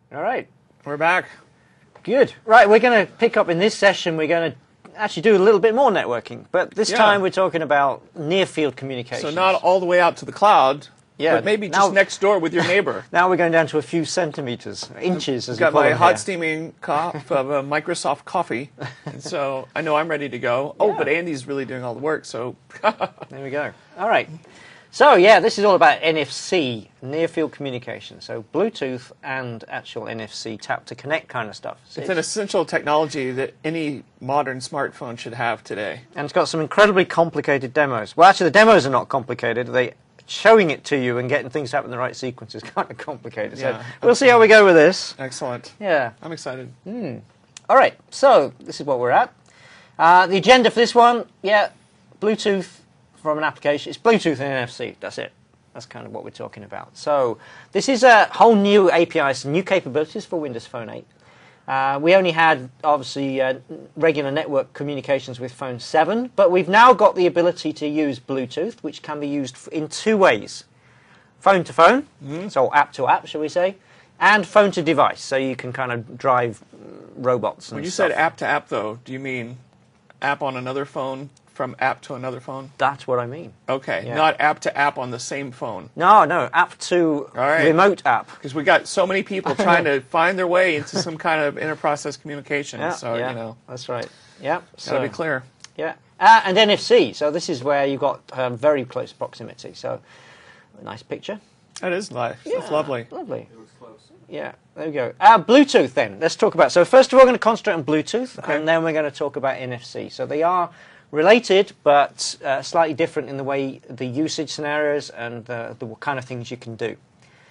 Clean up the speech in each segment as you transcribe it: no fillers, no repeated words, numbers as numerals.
All right. We're back. Good. Right, we're going to pick up in this session, we're going to actually do a little bit more networking. But this time we're talking about near-field communications. So not all the way out to the cloud, but maybe now, just next door with your neighbor. Now we're going down to a few centimeters, inches, as we got call my them hot here. steaming cup of Microsoft coffee, and so I know I'm ready to go. Oh, but Andy's really doing all the work, so... There we go. All right. So, yeah, this is all about NFC, near-field communication. So Bluetooth and actual NFC tap-to-connect kind of stuff. So it's an essential technology that any modern smartphone should have today. And it's got some incredibly complicated demos. Well, actually, the demos are not complicated. Showing it to you and getting things to happen in the right sequence is kind of complicated. So we'll see how we go with this. Excellent. Yeah. I'm excited. All right. So this is what we're at. The agenda for this one, Bluetooth from an application. It's Bluetooth and NFC. That's it. That's kind of what we're talking about. So this is a whole new API, some new capabilities for Windows Phone 8. We only had, obviously, regular network communications with Phone 7, but we've now got the ability to use Bluetooth, which can be used in two ways. Phone to phone, so app to app, shall we say, and phone to device, so you can kind of drive robots and When you stuff. said app to app, though, do you mean app on another phone from app to another phone? That's what I mean. Okay, Yeah. not app to app on the same phone. No, app to remote app. Because we got so many people trying to find their way into some kind of inter-process communication. That's right. Yeah, gotta be clear. Yeah, and NFC. So this is where you've got very close proximity. So a nice picture. That is nice. Yeah, That's lovely. Lovely. It was close. Yeah, there we go. Bluetooth then. Let's talk about. So first of all, we're going to concentrate on Bluetooth, and then we're going to talk about NFC. So they are related, but slightly different in the way the usage scenarios and the kind of things you can do.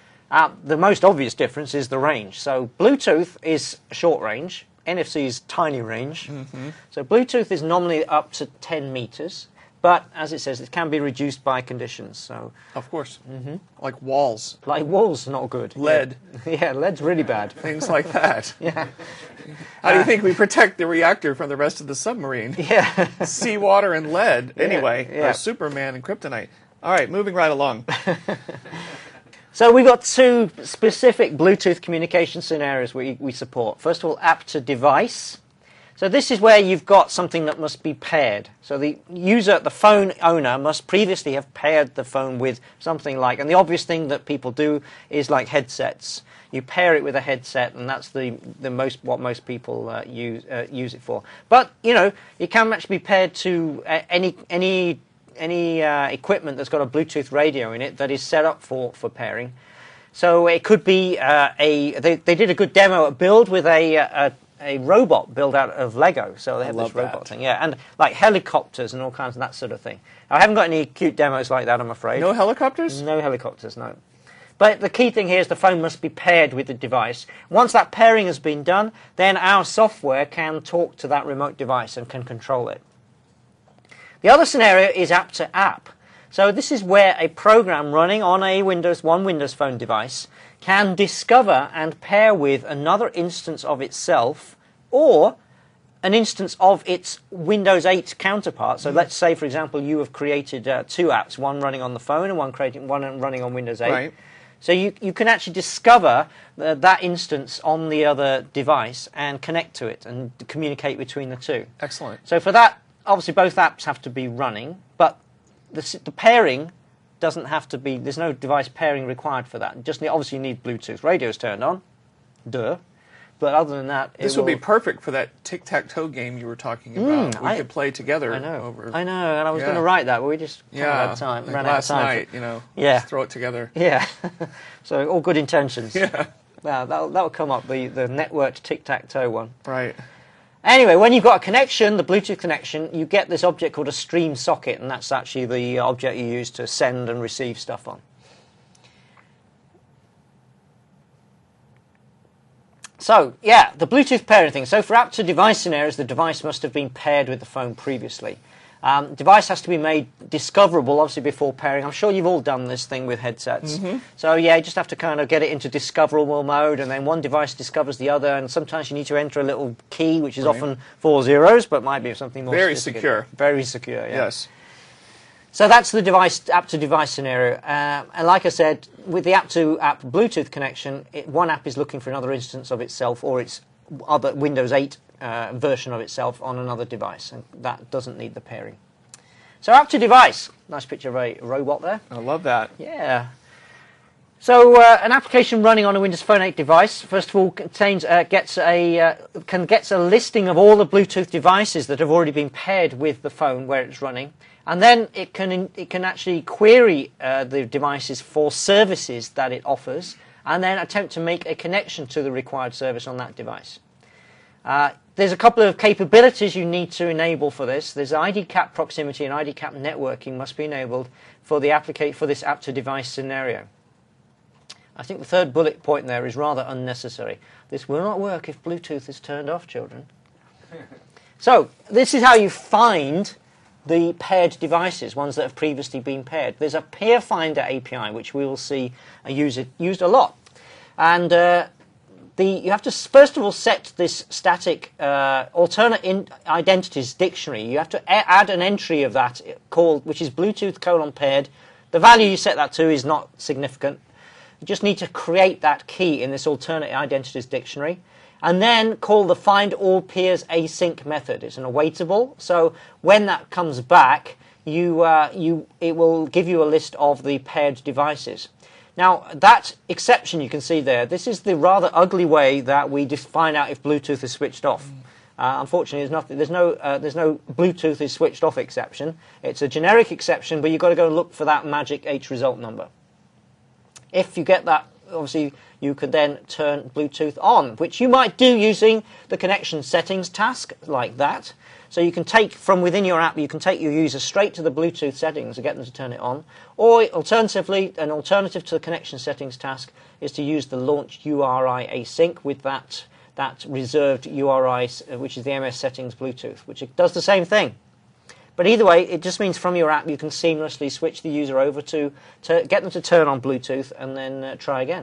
The most obvious difference is the range. So Bluetooth is short range, NFC is tiny range. So Bluetooth is normally up to 10 meters, but as it says, it can be reduced by conditions. So of course, like walls, like walls, not good. Lead, yeah, lead's really bad. Things like that. Yeah. How do you think we protect the reactor from the rest of the submarine? Yeah. Seawater and lead. Anyway, yeah. or Superman and kryptonite. All right, moving right along. So we've got two specific Bluetooth communication scenarios we support. First of all, app to device. So this is where you've got something that must be paired. So the user, the phone owner, must previously have paired the phone with something like, and the obvious thing that people do is like headsets. You pair it with a headset, and that's what most people use it for. But it can actually be paired to any equipment that's got a Bluetooth radio in it that is set up for pairing. So it could be they did a good demo at Build with a robot built out of Lego. So they have this robot thing, and like helicopters and all kinds of that sort of thing. I haven't got any cute demos like that, I'm afraid. No helicopters? No helicopters, no. But the key thing here is the phone must be paired with the device. Once that pairing has been done, then our software can talk to that remote device and can control it. The other scenario is app to app. So this is where a program running on a Windows Phone device can discover and pair with another instance of itself or an instance of its Windows 8 counterpart. So let's say, for example, you have created two apps, one running on the phone and one running on Windows 8. Right. So you can actually discover that instance on the other device and connect to it and communicate between the two. Excellent. So for that, obviously both apps have to be running, but the pairing doesn't have to be, there's no device pairing required for that. Obviously you need Bluetooth radios turned on, duh. But other than that, this would be perfect for that tic-tac-toe game you were talking about. We could play together. I know, over. and I was going to write that, but we just ran out of time. Last night, just throw it together. Yeah, so all good intentions. Yeah, that'll come up, the networked tic-tac-toe one. Right. Anyway, when you've got a connection, the Bluetooth connection, you get this object called a stream socket, and that's actually the object you use to send and receive stuff on. So, yeah, the Bluetooth pairing thing. So for app-to-device scenarios, the device must have been paired with the phone previously. Device has to be made discoverable, obviously, before pairing. I'm sure you've all done this thing with headsets. So, yeah, you just have to kind of get it into discoverable mode, and then one device discovers the other, and sometimes you need to enter a little key, which is often 4 zeros, but might be something more very sophisticated. secure. Very secure, yeah. Yes. So that's the device app-to-device scenario. And like I said, with the app-to-app Bluetooth connection, one app is looking for another instance of itself or its other Windows 8 version of itself on another device, and that doesn't need the pairing. So app-to-device. Nice picture of a robot there. I love that. Yeah. So an application running on a Windows Phone 8 device, first of all, gets a listing of all the Bluetooth devices that have already been paired with the phone where it's running, and then it can actually query the devices for services that it offers, and then attempt to make a connection to the required service on that device. There's a couple of capabilities you need to enable for this. There's ID cap proximity and ID cap networking must be enabled for this app-to-device scenario. I think the third bullet point there is rather unnecessary. This will not work if Bluetooth is turned off, children. So this is how you find the paired devices, ones that have previously been paired. There's a Peer Finder API, which we will see used a lot. And you have to, first of all, set this static alternate identities dictionary. You have to add an entry of that which is Bluetooth : paired. The value you set that to is not significant. You just need to create that key in this alternate identities dictionary, and then call the find all peers async method. It's an awaitable, so when that comes back, it will give you a list of the paired devices. Now that exception you can see there, this is the rather ugly way that we just find out if Bluetooth is switched off. Unfortunately, there's no Bluetooth is switched off exception. It's a generic exception, but you've got to go look for that magic H result number. If you get that, obviously, you could then turn Bluetooth on, which you might do using the connection settings task like that. So you can take from within your app, you can take your user straight to the Bluetooth settings and get them to turn it on. Or alternatively, an alternative to the connection settings task is to use the launch URI async with that reserved URI, which is the MS settings Bluetooth, which does the same thing. But either way, it just means from your app you can seamlessly switch the user over to get them to turn on Bluetooth and then try again.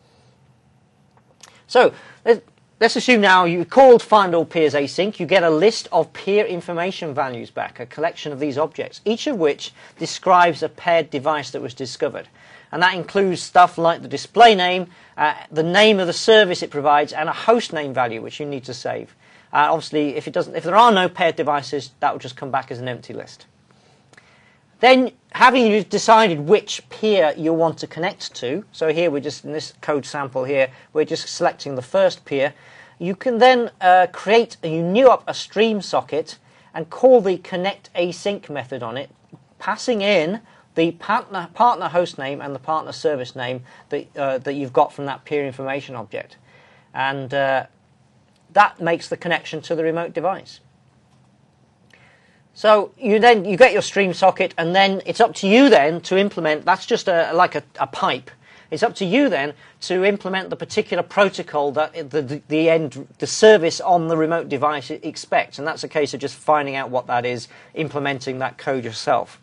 So let's assume now you called find all peers async. You get a list of peer information values back, a collection of these objects, each of which describes a paired device that was discovered. And that includes stuff like the display name, the name of the service it provides, and a host name value, which you need to save. Obviously, if there are no paired devices, that will just come back as an empty list. Then, having decided which peer you want to connect to, so here we're just, in this code sample here, we're just selecting the first peer, you can then new up a stream socket and call the connect async method on it, passing in the partner host name and the partner service name that you've got from that peer information object. And that makes the connection to the remote device. So you get your stream socket, and then it's up to you then to implement. That's just like a pipe. It's up to you then to implement the particular protocol that the service on the remote device expects, and that's a case of just finding out what that is, implementing that code yourself.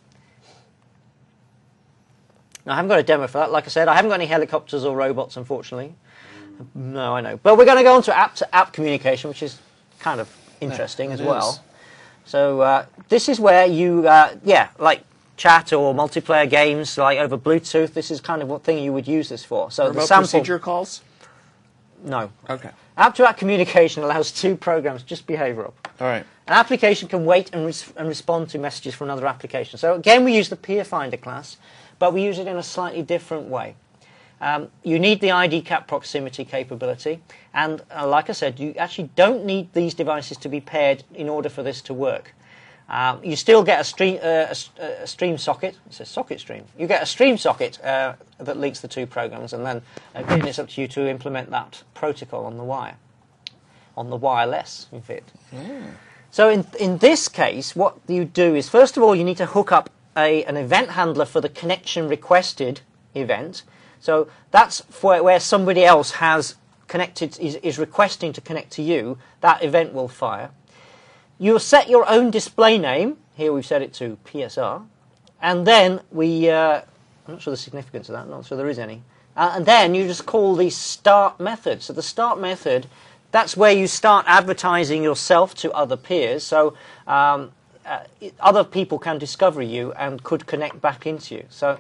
Now I haven't got a demo for that. Like I said, I haven't got any helicopters or robots, unfortunately. No, I know. But we're going to go on to app-to-app communication, which is kind of interesting as well. So this is where you, like chat or multiplayer games, like over Bluetooth. This is kind of what thing you would use this for. So remote the sample procedure calls? No. Okay. App-to-app communication allows two programs. Just behave, Rob. All right. An application can wait and respond to messages from another application. So again, we use the Peer Finder class, but we use it in a slightly different way. You need the ID cap proximity capability, and like I said, you actually don't need these devices to be paired in order for this to work. You still get a stream socket. It's a socket stream. You get a stream socket that links the two programs, and then again, it's up to you to implement that protocol on the wire, on the wireless, in fact. So in this case, what you do is, first of all, you need to hook up an event handler for the connection requested event. So that's where somebody else has connected, is requesting to connect to you. That event will fire. You'll set your own display name. Here we've set it to PSR. And then I'm not sure the significance of that, I'm not sure there is any. And then you just call the start method. So the start method, that's where you start advertising yourself to other peers. So other people can discover you and could connect back into you. So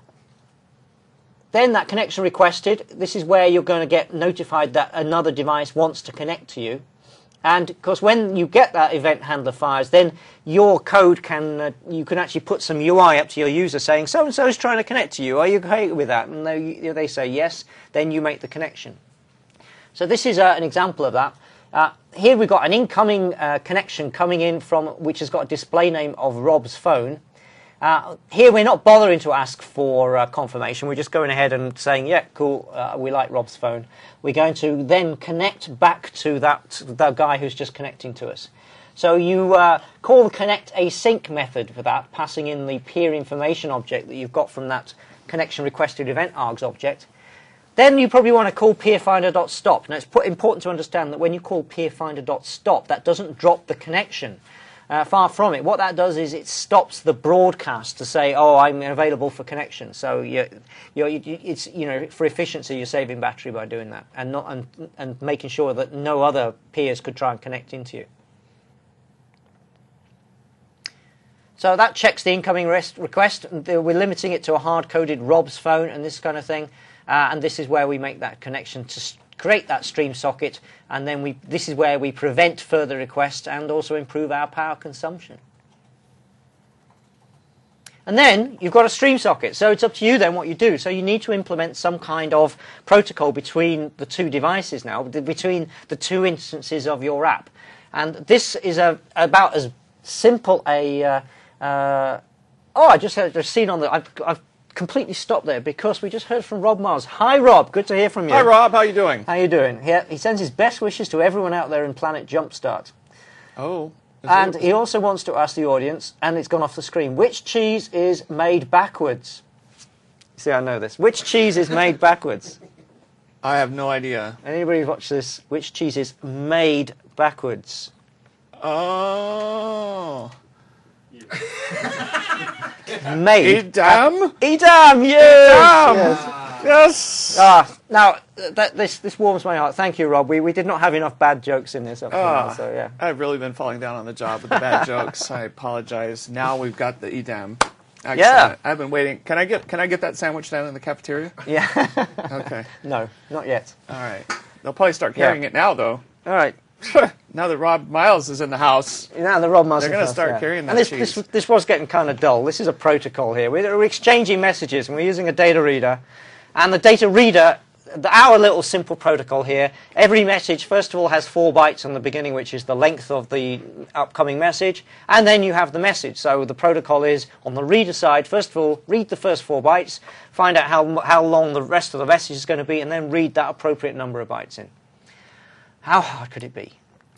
then that connection requested, this is where you're going to get notified that another device wants to connect to you. And because when you get that event handler fires, then your code can, you can actually put some UI up to your user saying, so-and-so is trying to connect to you. Are you okay with that? And they say yes, then you make the connection. So this is an example of that. Here we've got an incoming connection coming in from, which has got a display name of Rob's phone. Here we're not bothering to ask for confirmation. We're just going ahead and saying, yeah, cool, we like Rob's phone. We're going to then connect back to that guy who's just connecting to us. So you call the connect async method for that, passing in the peer information object that you've got from that connection requested event args object. Then you probably want to call peerfinder.stop. Now it's important to understand that when you call peerfinder.stop, that doesn't drop the connection. Far from it. What that does is it stops the broadcast to say, "Oh, I'm available for connection." So it's for efficiency, you're saving battery by doing that, and making sure that no other peers could try and connect into you. So that checks the incoming request. We're limiting it to a hard-coded Rob's phone and this kind of thing, and this is where we make that connection to create that stream socket, and then this is where we prevent further requests and also improve our power consumption. And then you've got a stream socket, so it's up to you then what you do. So you need to implement some kind of protocol between the two devices now, between the two instances of your app. And this is about as simple a... I just seen on the... I've completely stopped there because we just heard from Rob Mars. Hi, Rob. Good to hear from you. Hi, Rob. How you doing? How you doing? He sends his best wishes to everyone out there in Planet Jumpstart. Oh. And he also wants to ask the audience, and it's gone off the screen, which cheese is made backwards? See, I know this. Which cheese is made backwards? I have no idea. Anybody watch this? Which cheese is made backwards? Oh. Made. Edam? Edam, yes! Yes! Now, this warms my heart. Thank you, Rob. We did not have enough bad jokes in this episode, so yeah. I've really been falling down on the job with the bad jokes. I apologize. Now we've got the Edam. Excellent. Yeah. I've been waiting. Can I get that sandwich down in the cafeteria? Yeah. Okay. No, not yet. All right. They'll probably start carrying it now, though. All right. Now that Rob Miles is in the house, now the Rob Miles, they're going to start carrying that cheese. This was getting kind of dull. This is a protocol here. We're exchanging messages, and we're using a data reader. And the data reader, our little simple protocol here, every message, first of all, has 4 bytes on the beginning, which is the length of the upcoming message. And then you have the message. So the protocol is, on the reader side, first of all, read the first 4 bytes, find out how long the rest of the message is going to be, and then read that appropriate number of bytes in. How hard could it be?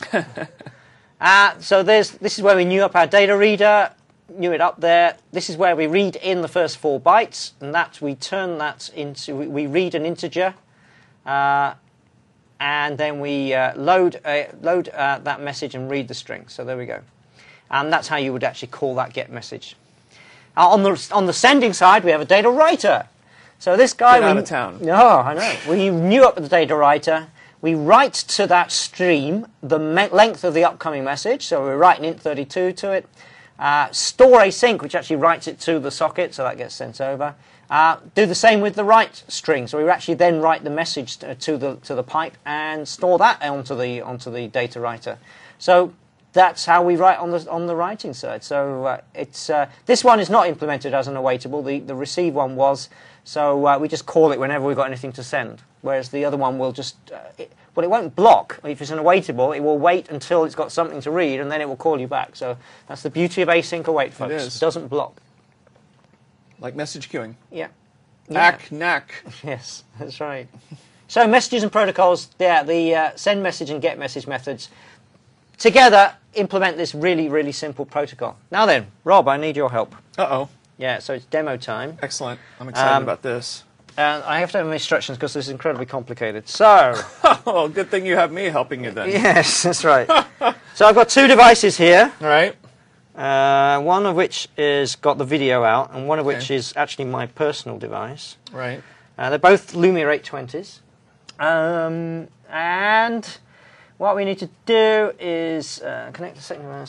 So this is where we new up our data reader, new it up there. This is where we read in the first 4 bytes, and that we turn that into, we read an integer, and then we load that message and read the string. So there we go. And that's how you would actually call that get message. On the sending side, we have a data writer. So this guy... Get out of town. No, I know. We new up the data writer. We write to that stream the length of the upcoming message, so we're writing int32 to it. Store async, which actually writes it to the socket, so that gets sent over. Do the same with the write string, so we actually then write the message to the pipe and store that onto the data writer. So that's how we write on the writing side. So this one is not implemented as an awaitable. The receive one was. So we just call it whenever we've got anything to send. Whereas the other one will just, it won't block. If it's an awaitable, it will wait until it's got something to read, and then it will call you back. So that's the beauty of async await, folks. It is. It doesn't block. Like message queuing. Yeah. Knack. Yes, that's right. So messages and protocols, the send message and get message methods, together implement this really, really simple protocol. Now then, Rob, I need your help. Uh-oh. Yeah, so it's demo time. Excellent. I'm excited about this. And I have to have instructions because this is incredibly complicated. So... Oh, good thing you have me helping you then. Yes, that's right. So I've got 2 devices here. All right. One of which is got the video out, and one of which is actually my personal device. Right. They're both Lumia 820s. And what we need to do is connect the second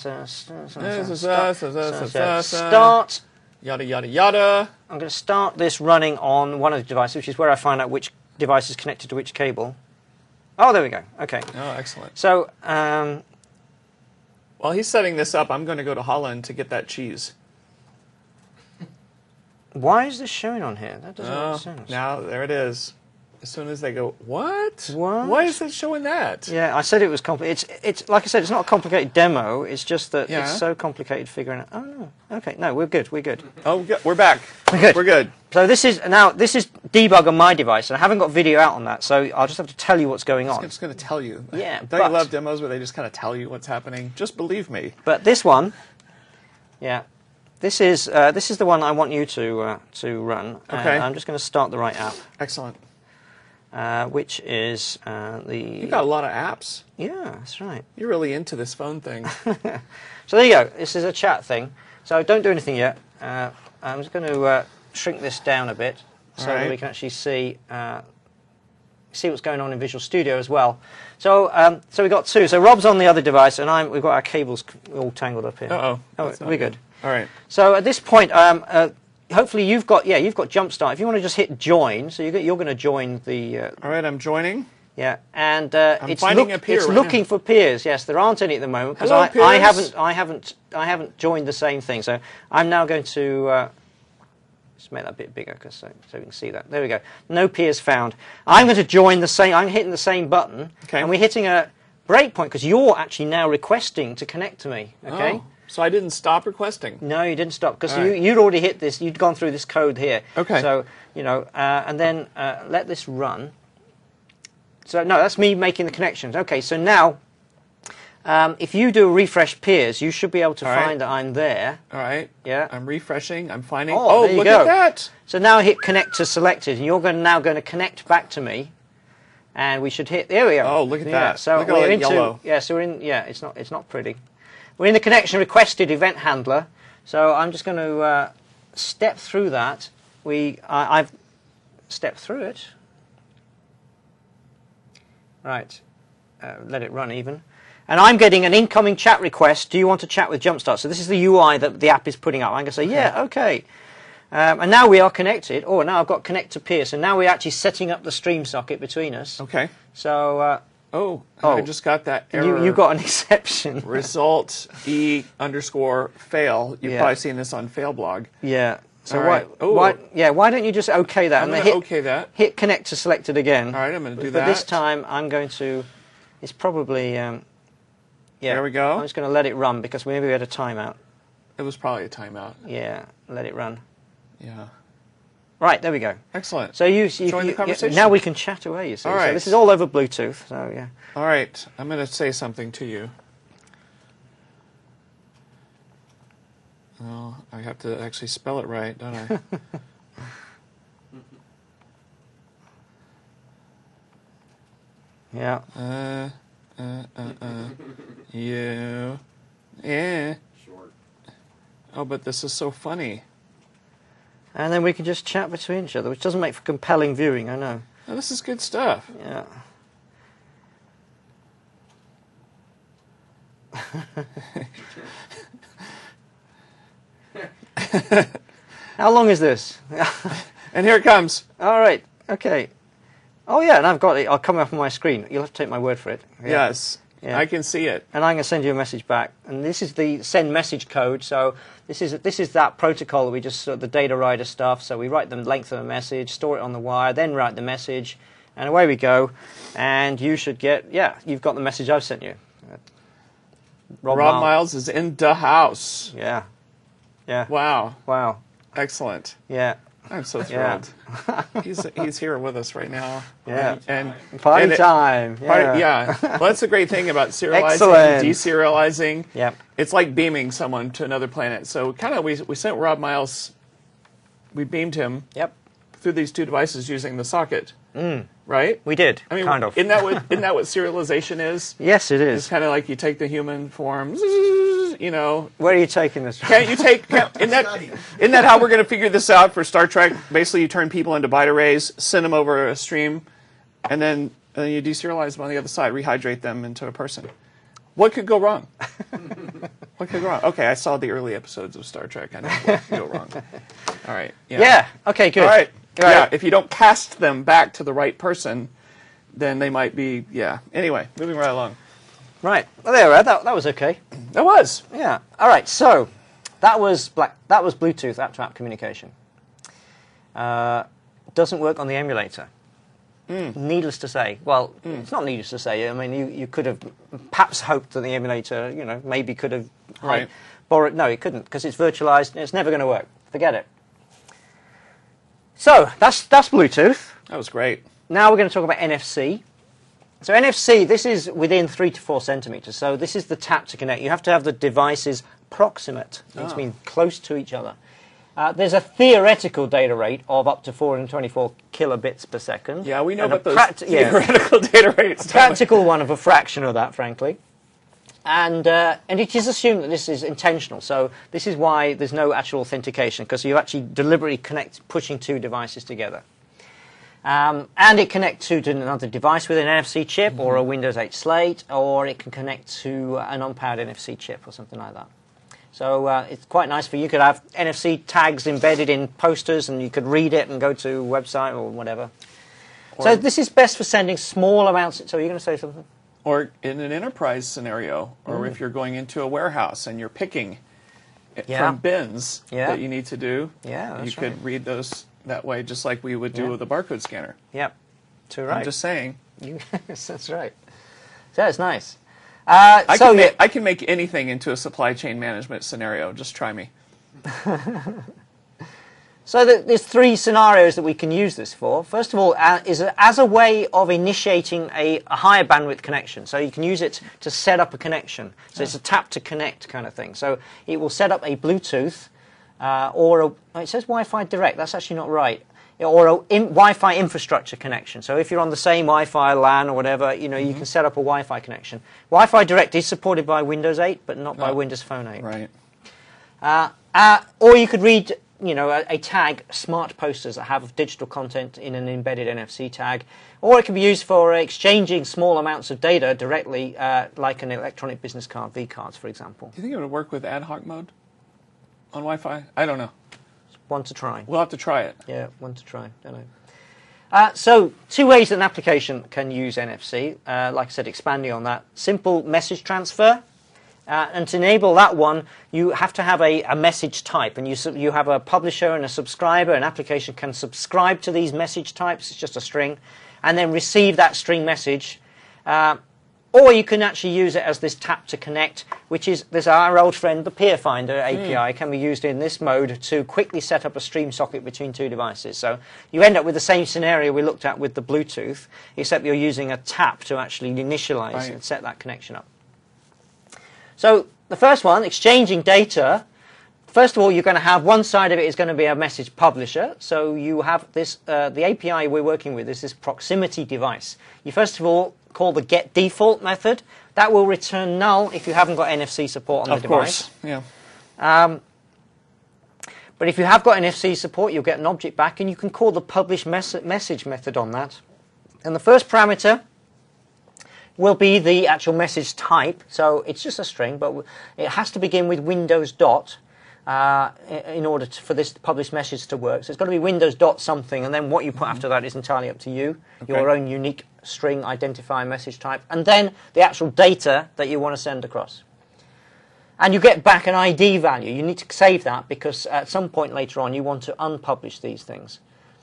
start. Yada, yada, yada. I'm going to start this running on one of the devices, which is where I find out which device is connected to which cable. Oh, there we go. Okay. Oh, excellent. So, while he's setting this up, I'm going to go to Holland to get that cheese. why is this showing on here? That doesn't make sense. Now, there it is. As soon as they go, what? What? Why is it showing that? Yeah, I said it was complicated. It's like I said, it's not a complicated demo. It's just that Yeah. it's so complicated figuring out. Oh no. Okay, no, we're good. We're good. Oh, we're back. We're good. So this is debug on my device, and I haven't got video out on that, so I'll just have to tell you what's going I'm on. just going to tell you. Yeah, Don't but- you love demos where they just kind of tell you what's happening? Just believe me. But this one, yeah, this is the one I want you to run. Okay. And I'm just going to start the right app, Excellent. which is the. You got a lot of apps. Yeah, that's right. You're really into this phone thing. So there you go. This is a chat thing. So don't do anything yet. I'm just going to shrink this down a bit so that Alright. we can actually see what's going on in Visual Studio as well. So we got two. So Rob's on the other device, and we've got our cables all tangled up here. Uh-oh. Oh, That's not we're good. All right. So at this point, hopefully you've got Jumpstart. If you want to just hit join, so you're going to join the. All right, I'm joining. Yeah, and I'm finding a peer it's right looking now. for peers. Yes, there aren't any at the moment because Hello, I peers. haven't joined the same thing. So I'm now going to just make that a bit bigger so we can see that. There we go. No peers found. I'm going to join the same. I'm hitting the same button, Okay. and we're hitting a breakpoint because you're actually now requesting to connect to me. Okay. Oh, so I didn't stop requesting. No, you didn't stop because All right. you'd already hit this. You'd gone through this code here. Okay. So and then let this run. So no, that's me making the connections. Okay, so now if you do a refresh peers, you should be able to All right. find that I'm there. All right. Yeah. I'm refreshing. I'm finding. Oh, Oh, there you look go. at that. So now I hit connect to selected, and you're now going to connect back to me, and we should hit. There we are. Oh, look at that. So Look at all we're that into. yellow. Yeah, so we're in. Yeah, it's not pretty. We're in the connection requested event handler. So I'm just going to step through that. I've stepped through it. Right. Let it run even. And I'm getting an incoming chat request. Do you want to chat with Jumpstart? So this is the UI that the app is putting up. I'm going to say, yeah, okay. And now we are connected. Oh, now I've got connect to peer. So now we're actually setting up the stream socket between us. Okay. So I Oh. just got that error. you got an exception. result E_fail. You've Yeah. probably seen this on Failblog. Yeah. So All right. why don't you just okay that I'm and then going to okay that. hit connect to selected again. All right, I'm going to do But that. this time I'm going to. It's probably. Yeah. There we go. I'm just going to let it run because maybe we had a timeout. It was probably a timeout. Yeah. Let it run. Yeah. Right. There we go. Excellent. So Join the conversation. now we can chat away. You see. All So right. this is all over Bluetooth. So yeah. All right. I'm going to say something to you. Oh, I have to actually spell it right, don't I? Yeah. You. Yeah. Oh, but this is so funny. And then we can just chat between each other, which doesn't make for compelling viewing. I know. Oh, this is good stuff. Yeah. How long is this? And here it comes. All right. Okay. Oh yeah, and I've got it. I'll come up on my screen. You'll have to take my word for it. Yeah. Yes. Yeah. I can see it. And I'm going to send you a message back. And this is the send message code. So this is that protocol that we just the data writer stuff. So we write the length of the message, store it on the wire, then write the message, and away we go. And you should get you've got the message I've sent you. Rob Miles is in the house. Yeah. Yeah. Wow. Wow. Excellent. Yeah. I'm so Yeah. thrilled. He's here with us right now. Yeah. And Party and time. yeah. Well, that's the great thing about serializing, Excellent. deserializing. Yep. It's like beaming someone to another planet. So kind of we sent Rob Miles, we beamed him Yep. through these two devices using the socket. Right? We did. I mean, kind of. Isn't that what serialization is? Yes, it It's is. kind of like you take the human form, you know. Where are you taking this? Can't you take? Isn't that how we're going to figure this out for Star Trek? Basically, you turn people into beta rays, send them over a stream, and then and then you deserialize them on the other side, rehydrate them into a person. What could go wrong? What could go wrong? Okay, I saw the early episodes of Star Trek. I know what could go wrong. All right. Yeah. Okay, good. All right. All right. Yeah, if you don't cast them back to the right person, then they might be, yeah. Anyway, moving right along. Right. Well, there we are. That was okay. That was. Yeah. All right. So that was Bluetooth app-to-app communication. Doesn't work on the emulator. Needless to say. Well, it's not needless to say. I mean, you could have perhaps hoped that the emulator, maybe could have borrowed. No, it couldn't because it's virtualized and it's never going to work. Forget it. So that's Bluetooth. That was great. Now we're going to talk about NFC. So NFC, this is within 3 to 4 centimeters. So this is the tap to connect. You have to have the devices proximate. It means being close to each other. There's a theoretical data rate of up to 424 kilobits per second. Yeah, we know and about those theoretical data rates. A practical one of a fraction of that, frankly. And it is assumed that this is intentional. So this is why there's no actual authentication, because you actually deliberately pushing 2 devices together. And it connects to another device with an NFC chip or a Windows 8 slate, or it can connect to an unpowered NFC chip or something like that. So it's quite nice for you. You could have NFC tags embedded in posters, and you could read it and go to a website or whatever. So this is best for sending small amounts. So you're going to say something? Or in an enterprise scenario, or if you're going into a warehouse and you're picking from bins that you need to do, you could read those that way, just like we would do with a barcode scanner. Yep, too right. I'm just saying. Yes, that's right. So it's nice. I can make anything into a supply chain management scenario. Just try me. So there's 3 scenarios that we can use this for. First of all, is as a way of initiating a higher bandwidth connection. So you can use it to set up a connection. So it's a tap to connect kind of thing. So it will set up a Bluetooth it says Wi-Fi direct. That's actually not right. Or a Wi-Fi infrastructure connection. So if you're on the same Wi-Fi LAN or whatever, you can set up a Wi-Fi connection. Wi-Fi direct is supported by Windows 8, but not by Windows Phone 8. Right. Or you could read a tag, smart posters that have digital content in an embedded NFC tag, or it can be used for exchanging small amounts of data directly, like an electronic business card, V-cards, for example. Do you think it would work with ad hoc mode on Wi-Fi? I don't know. One to try. We'll have to try it. Yeah, one to try. Don't know. So 2 ways that an application can use NFC. Like I said, expanding on that. Simple message transfer. And to enable that one, you have to have a message type, and you have a publisher and a subscriber. An application can subscribe to these message types, it's just a string, and then receive that string message. Or you can actually use it as this tap to connect, which is our old friend, the Peer Finder API, can be used in this mode to quickly set up a stream socket between 2 devices. So you end up with the same scenario we looked at with the Bluetooth, except you're using a tap to actually initialize and set that connection up. So the first one, exchanging data. First of all, you're going to have one side of it is going to be a message publisher. So you have this, the API we're working with is this proximity device. You first of all call the get default method. That will return null if you haven't got NFC support on the device. Of course, yeah. But if you have got NFC support, you'll get an object back, and you can call the publish message method on that. And the first parameter will be the actual message type. So it's just a string, but it has to begin with Windows dot in order for this publish message to work. So it's got to be Windows dot something, and then what you put after that is entirely up to you. Okay. Your own unique string identifier message type, and then the actual data that you want to send across. And you get back an ID value. You need to save that because at some point later on you want to unpublish these things.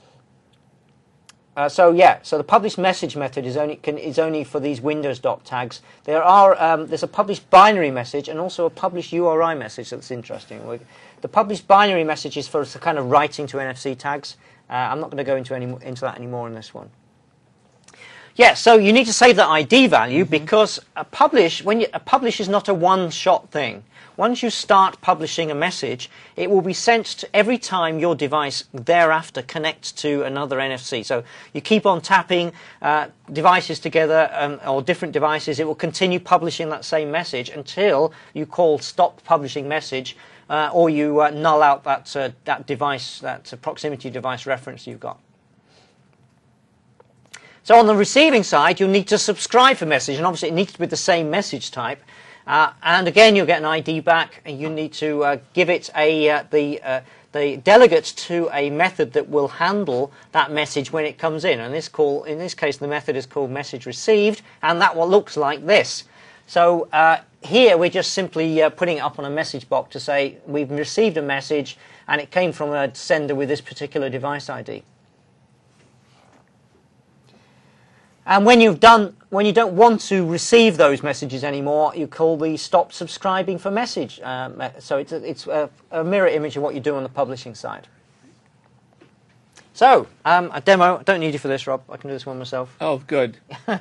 So the publish message method is only for these Windows dot tags. There's a publish binary message and also a publish URI message that's interesting. The publish binary message is for kind of writing to NFC tags. I'm not going to go into that anymore in this one. Yeah, so you need to save that ID value because a publish is not a one-shot thing. Once you start publishing a message, it will be sent to every time your device thereafter connects to another NFC. So you keep on tapping devices together or different devices. It will continue publishing that same message until you call stop publishing message or you null out that device, that proximity device reference you've got. So on the receiving side, you'll need to subscribe for message, and obviously it needs to be the same message type. And again, you'll get an ID back, and you need to give it the delegates to a method that will handle that message when it comes in. And in this case, the method is called message received, and that one looks like this. So here we're just simply putting it up on a message box to say we've received a message, and it came from a sender with this particular device ID. And when you don't want to receive those messages anymore, you call the stop subscribing for message. So it's a mirror image of what you do on the publishing side. So, a demo. I don't need you for this, Rob. I can do this one myself. Oh, good.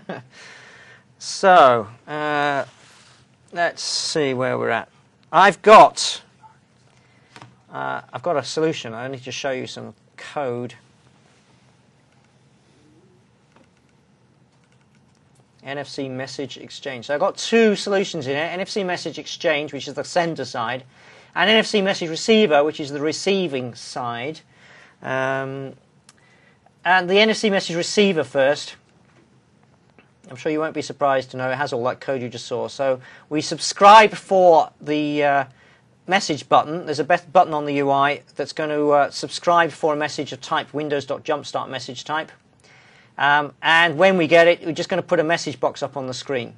So, let's see where we're at. I've got a solution. I need to show you some code. NFC Message Exchange. So I've got two solutions in it. NFC Message Exchange, which is the sender side, and NFC Message Receiver, which is the receiving side. And the NFC Message Receiver first. I'm sure you won't be surprised to know it has all that code you just saw. So we subscribe for the message button. There's a button on the UI that's going to subscribe for a message of type Windows.jumpstart message type. And when we get it, we're just going to put a message box up on the screen.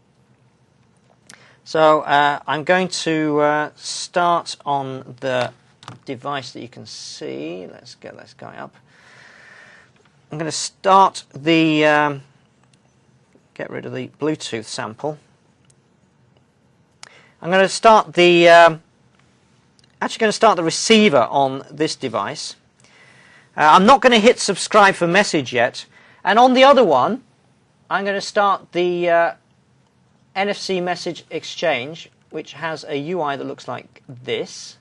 So I'm going to start on the device that you can see. Let's get this guy up. I'm going to start the, get rid of the Bluetooth sample. I'm going to start the, actually going to start the receiver on this device. I'm not going to hit subscribe for message yet. And on the other one, I'm going to start the NFC Message Exchange, which has a UI that looks like this.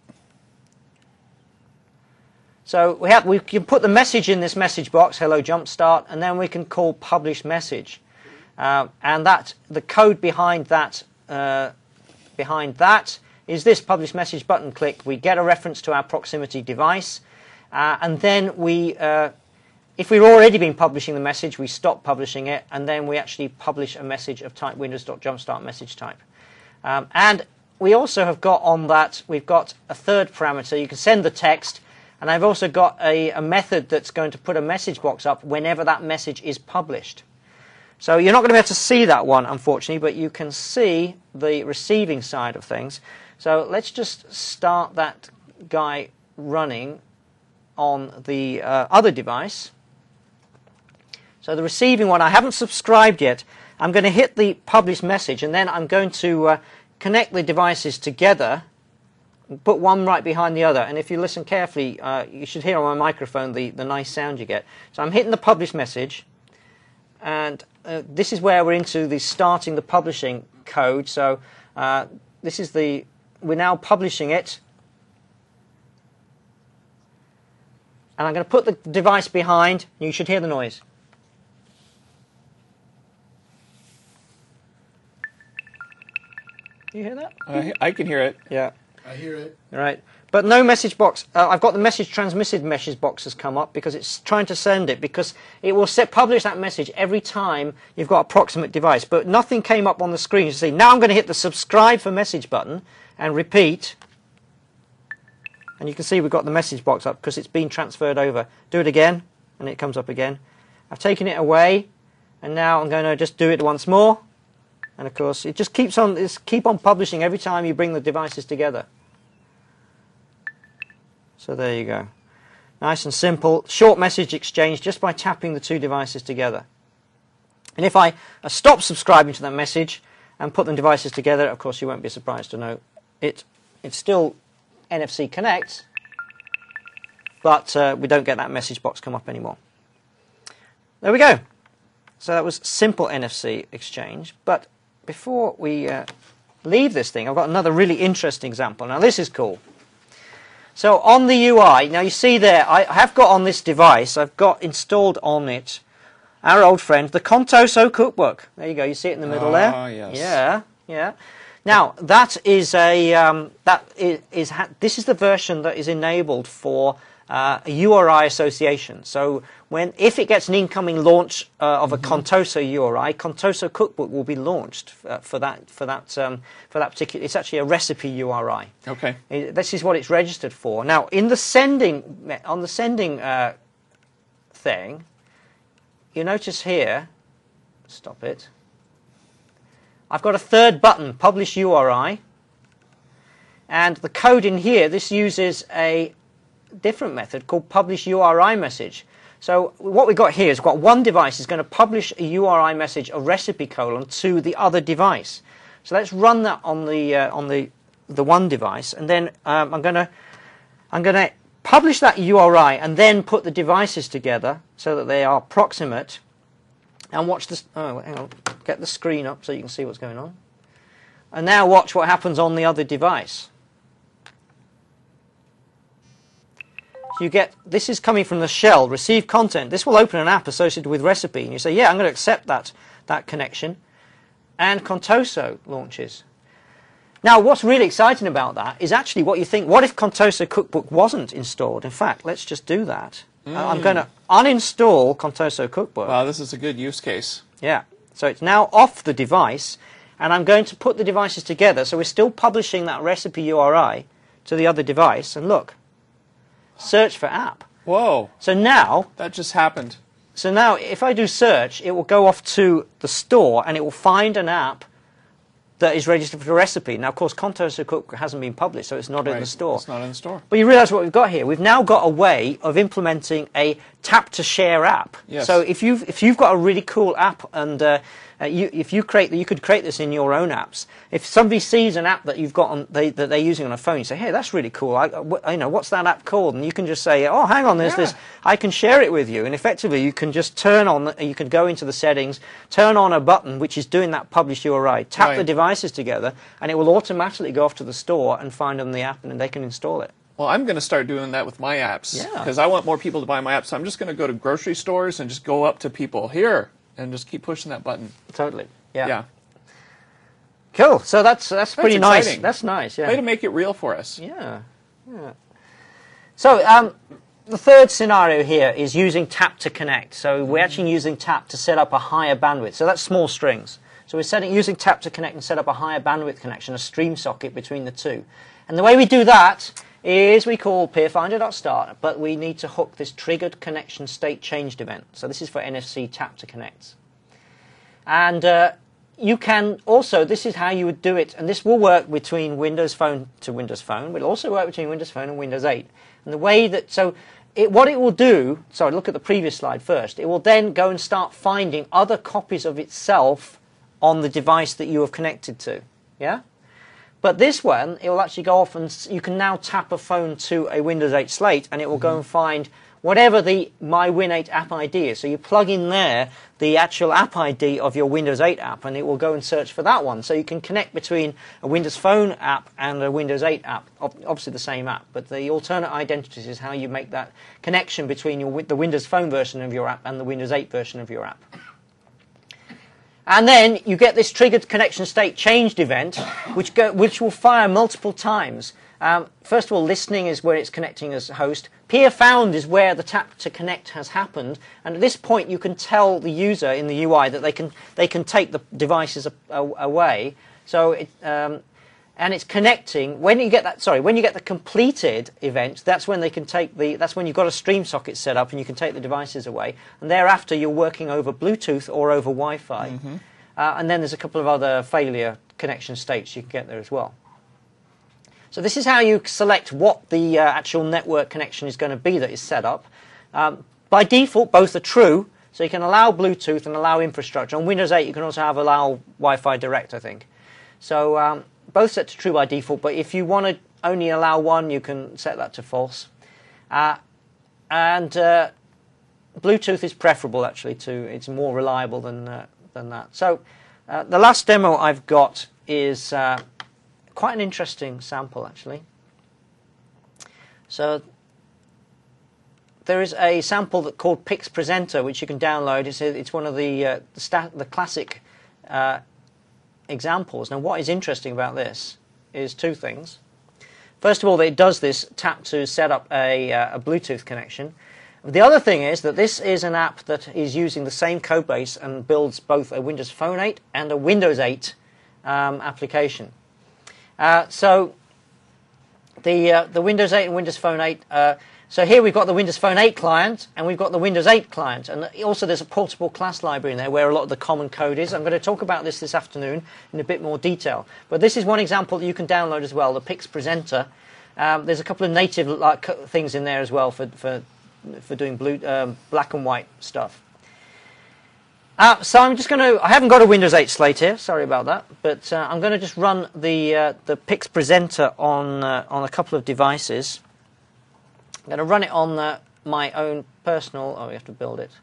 So we can put the message in this message box, hello Jumpstart, and then we can call publish message. And the code behind that is this publish message button click. We get a reference to our proximity device, and then we if we've already been publishing the message, we stop publishing it, and then we actually publish a message of type Windows.jumpstart message type. And we also have got on that, we've got a third parameter. You can send the text, and I've also got a method that's going to put a message box up whenever that message is published. So you're not going to be able to see that one, unfortunately, but you can see the receiving side of things. So let's just start that guy running on the other device. So the receiving one, I haven't subscribed yet. I'm going to hit the publish message, and then I'm going to connect the devices together, put one right behind the other. And if you listen carefully, you should hear on my microphone the nice sound you get. So I'm hitting the publish message, and this is where we're into the starting the publishing code. So this is we're now publishing it. And I'm going to put the device behind. You should hear the noise. You hear that? I can hear it. Yeah. I hear it. All right. But no message box. I've got the message transmitted message box has come up because it's trying to send it, because it will publish that message every time you've got a proximate device. But nothing came up on the screen. You see, now I'm going to hit the subscribe for message button and repeat. And you can see we've got the message box up because it's been transferred over. Do it again, and it comes up again. I've taken it away, and now I'm going to just do it once more. And of course, it just keep on publishing every time you bring the devices together. So there you go. Nice and simple, short message exchange just by tapping the two devices together. And if I stop subscribing to that message and put the devices together, of course you won't be surprised to know it's still NFC connects, but we don't get that message box come up anymore. There we go. So that was simple NFC exchange. But before we leave this thing, I've got another really interesting example. Now this is cool. So on the UI, now you see there, I have got on this device, I've got installed on it our old friend, the Contoso cookbook. There you go, you see it in the middle there? Ah, yes. Yeah, yeah. Now that is this is the version that is enabled for a URI association. So if it gets an incoming launch of a Contoso URI, Contoso Cookbook will be launched for that particular. It's actually a recipe URI. Okay. This is what it's registered for. Now, on the sending thing, you notice here. Stop it. I've got a third button, Publish URI, and the code in here. This uses a different method called Publish URI message. So what we've got here is we've got one device is going to publish a URI message, a recipe colon, to the other device. So let's run that on the one device, and then I'm going to publish that URI and then put the devices together so that they are proximate. And watch this. Oh, hang on. Get the screen up so you can see what's going on. And now watch what happens on the other device. So you get, this is coming from the shell, receive content. This will open an app associated with recipe. And you say, yeah, I'm going to accept that connection. And Contoso launches. Now, what's really exciting about that is actually what you think, what if Contoso Cookbook wasn't installed? In fact, let's just do that. I'm going to uninstall Contoso Cookbook. Wow, this is a good use case. Yeah. So it's now off the device, and I'm going to put the devices together. So we're still publishing that recipe URI to the other device. And look, search for app. Whoa. So now... That just happened. So now if I do search, it will go off to the store, and it will find an app that is registered for the recipe. Now, of course, Contoso Cookbook hasn't been published, so it's not in the store. It's not in the store. But you realise what we've got here. We've now got a way of implementing a tap-to-share app. Yes. So if you've got a really cool app, and you could create this in your own apps. If somebody sees an app that you've got that they're using on a phone, you say, "Hey, that's really cool. What's that app called?" And you can just say, "Oh, hang on, there's this. I can share it with you." And effectively, you can just you can go into the settings, turn on a button which is doing that publish URI, tap the devices together, and it will automatically go off to the store and find them the app, and then they can install it. Well, I'm going to start doing that with my apps because I want more people to buy my apps. So I'm just going to go to grocery stores and just go up to people here and just keep pushing that button. Totally. Yeah. Yeah. Cool. So that's pretty nice. Exciting. That's nice. Yeah. Way to make it real for us. Yeah. Yeah. So the third scenario here is using tap to connect. So we're actually using tap to set up a higher bandwidth. So that's small strings. So we're using tap to connect and set up a higher bandwidth connection, a stream socket between the two. And the way we do that is we call peerfinder.start, but we need to hook this triggered connection state changed event. So this is for NFC tap to connect. And you can also, this is how you would do it, and this will work between Windows Phone to Windows Phone, but it'll also work between Windows Phone and Windows 8. And the way that, what it will do, sorry, look at the previous slide first, it will then go and start finding other copies of itself on the device that you have connected to. Yeah? But this one, it will actually go off, and you can now tap a phone to a Windows 8 slate, and it will go and find whatever the My Win8 app ID is. So you plug in there the actual app ID of your Windows 8 app, and it will go and search for that one. So you can connect between a Windows Phone app and a Windows 8 app, obviously the same app, but the alternate identities is how you make that connection between the Windows Phone version of your app and the Windows 8 version of your app. And then you get this triggered connection state changed event, which will fire multiple times. First of all, listening is where it's connecting as a host. Peer found is where the tap to connect has happened. And at this point, you can tell the user in the UI that they can take the devices away. So and it's connecting. When you get the completed event, that's when they can that's when you've got a stream socket set up and you can take the devices away. And thereafter, you're working over Bluetooth or over Wi-Fi. Mm-hmm. And then there's a couple of other failure connection states you can get there as well. So this is how you select what the actual network connection is going to be that is set up. By default, both are true. So you can allow Bluetooth and allow infrastructure. On Windows 8, you can also allow Wi-Fi Direct, I think. So both set to true by default, but if you want to only allow one, you can set that to false. And Bluetooth is preferable, actually, it's more reliable than that. So the last demo I've got is quite an interesting sample, actually. So there is a sample called Pix Presenter, which you can download. It's one of the classic examples. Now, what is interesting about this is two things. First of all, it does this tap to set up a Bluetooth connection. The other thing is that this is an app that is using the same code base and builds both a Windows Phone 8 and a Windows 8 application. So the Windows 8 and Windows Phone 8, so here we've got the Windows Phone 8 client and we've got the Windows 8 client, and also there's a portable class library in there where a lot of the common code is. I'm going to talk about this afternoon in a bit more detail, but this is one example that you can download as well, the Pix Presenter. There's a couple of native things in there as well for doing black and white stuff. So I'm just going to, I haven't got a Windows 8 slate here, sorry about that, but I'm going to just run the Pix Presenter on a couple of devices. I'm going to run it on my own personal, we have to build it,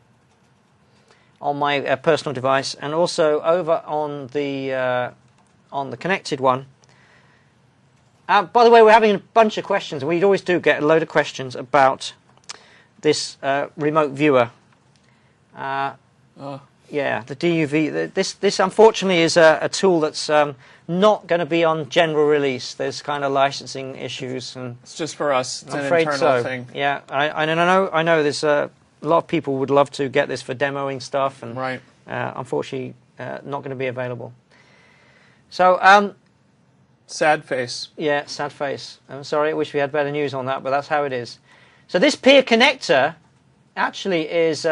on my personal device, and also over on the connected one. By the way, we're having a bunch of questions, and we always do get a load of questions about this remote viewer. Yeah, the DUV. This unfortunately is a tool that's not going to be on general release. There's kind of licensing issues, and it's just for us. It's I'm an afraid internal thing. Yeah, I know. There's a lot of people would love to get this for demoing stuff, and right. Unfortunately, not going to be available. So. Sad face. Yeah, sad face. I'm sorry, I wish we had better news on that, but that's how it is. So this peer connector actually is...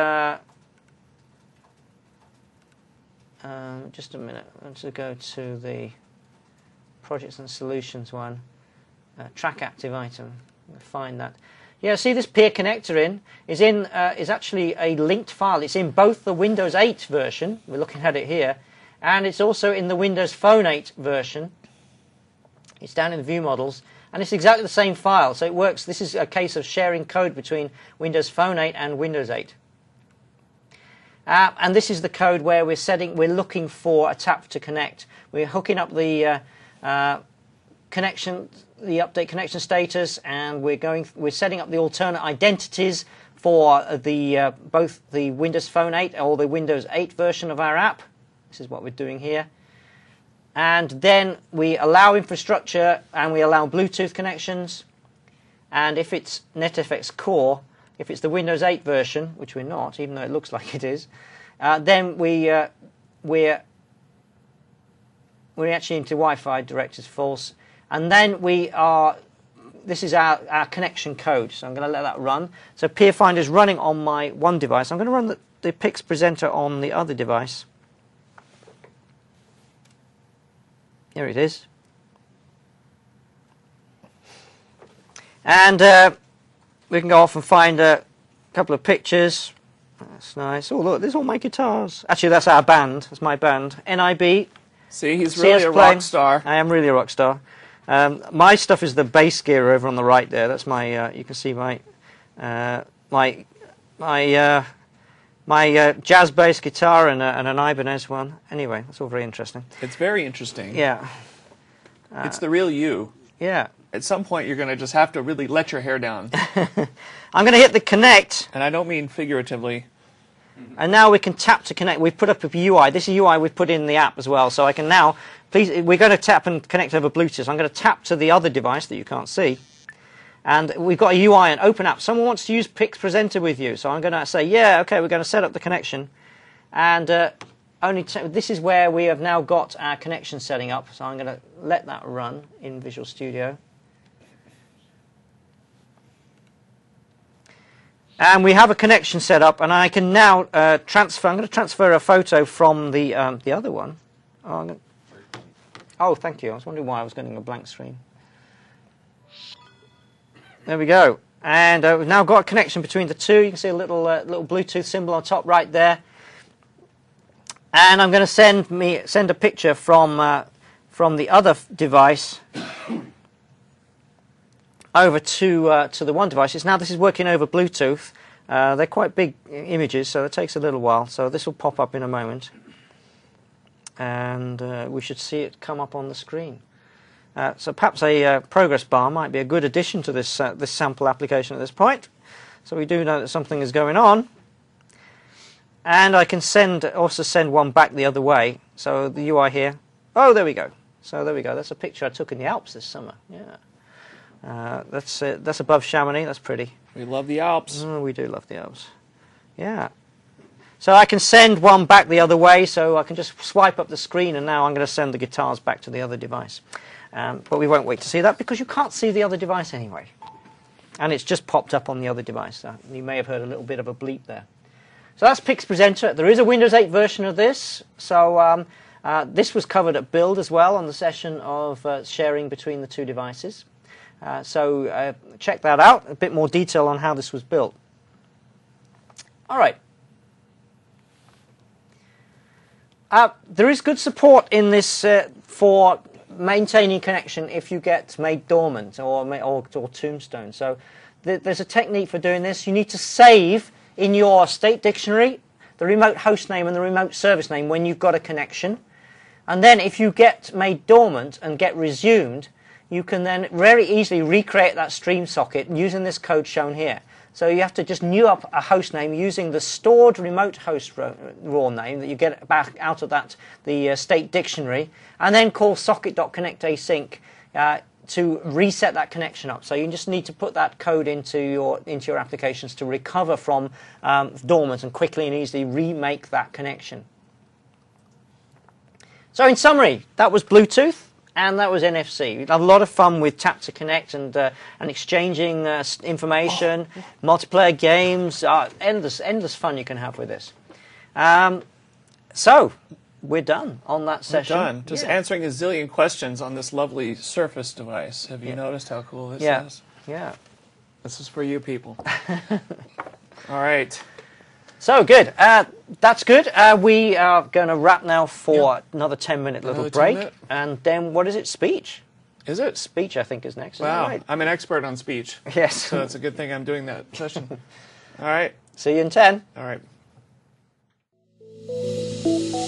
just a minute. Let's go to the Projects and Solutions one. Track active item. Find that. Yeah, see this peer connector is actually a linked file. It's in both the Windows 8 version, we're looking at it here, and it's also in the Windows Phone 8 version. It's down in the view models, and it's exactly the same file, so it works. This is a case of sharing code between Windows Phone 8 and Windows 8. And this is the code where we're looking for a tap to connect. We're hooking up the connection, the update connection status, and we're setting up the alternate identities for both the Windows Phone 8 or the Windows 8 version of our app. This is what we're doing here. And then we allow infrastructure and we allow Bluetooth connections. And if it's NetFX Core, if it's the Windows 8 version, which we're not, even though it looks like it is, then we're actually into Wi-Fi, direct is false. And then this is our connection code, so I'm going to let that run. So PeerFinder is running on my one device. I'm going to run the Pix Presenter on the other device. Here it is. And we can go off and find a couple of pictures. That's nice. Oh, look, there's all my guitars. Actually, that's our band. That's my band. NIB. See, he's really a rock star. I am really a rock star. My stuff is the bass gear over on the right there. That's my, you can see my jazz bass guitar and an Ibanez one. Anyway, that's all very interesting. It's very interesting. Yeah. It's the real you. Yeah. At some point, you're going to just have to really let your hair down. I'm going to hit the connect. And I don't mean figuratively. And now we can tap to connect. We've put up a UI. This is UI we've put in the app as well. So I can now, we're going to tap and connect over Bluetooth. I'm going to tap to the other device that you can't see. And we've got a UI and open app. Someone wants to use Pix Presenter with you. So I'm going to say, yeah, okay, we're going to set up the connection. And this is where we have now got our connection setting up. So I'm going to let that run in Visual Studio. And we have a connection set up, and I can now transfer. I'm going to transfer a photo from the other one. Oh, thank you. I was wondering why I was getting a blank screen. There we go. And we've now got a connection between the two. You can see a little Bluetooth symbol on top right there. And I'm going to send a picture from the other device over to the one device. This is working over Bluetooth. They're quite big images, so it takes a little while. So this will pop up in a moment, and we should see it come up on the screen. So perhaps a progress bar might be a good addition to this sample application at this point. So we do know that something is going on, and I can also send one back the other way. So the UI here. Oh, there we go. So there we go. That's a picture I took in the Alps this summer. Yeah. That's above Chamonix. That's pretty. We love the Alps. Oh, we do love the Alps. Yeah. So I can send one back the other way, so I can just swipe up the screen, and now I'm going to send the guitars back to the other device. But we won't wait to see that because you can't see the other device anyway. And it's just popped up on the other device. You may have heard a little bit of a bleep there. So that's PixPresenter. There is a Windows 8 version of this. So this was covered at Build as well on the session of sharing between the two devices. So check that out, a bit more detail on how this was built. All right. There is good support in this for maintaining connection if you get made dormant or tombstone. So there's a technique for doing this. You need to save in your state dictionary the remote host name and the remote service name when you've got a connection. And then if you get made dormant and get resumed, you can then very easily recreate that stream socket using this code shown here. So you have to just new up a host name using the stored remote host raw name that you get back out of the state dictionary, and then call socket.connectasync to reset that connection up. So you just need to put that code into your applications to recover from dormant and quickly and easily remake that connection. So in summary, that was Bluetooth. And that was NFC. We had a lot of fun with Tap to Connect and exchanging information, multiplayer games, endless fun you can have with this. So we're done on that session. We're done. Just answering a zillion questions on this lovely Surface device. Have you noticed how cool this is? Yeah. This is for you people. All right. So good. That's good. We are going to wrap now for another 10-minute little break. And then, what is it? Speech. Is it? Speech, I think, is next. Wow. Right? I'm an expert on speech. Yes. So it's a good thing I'm doing that session. All right. See you in 10. All right.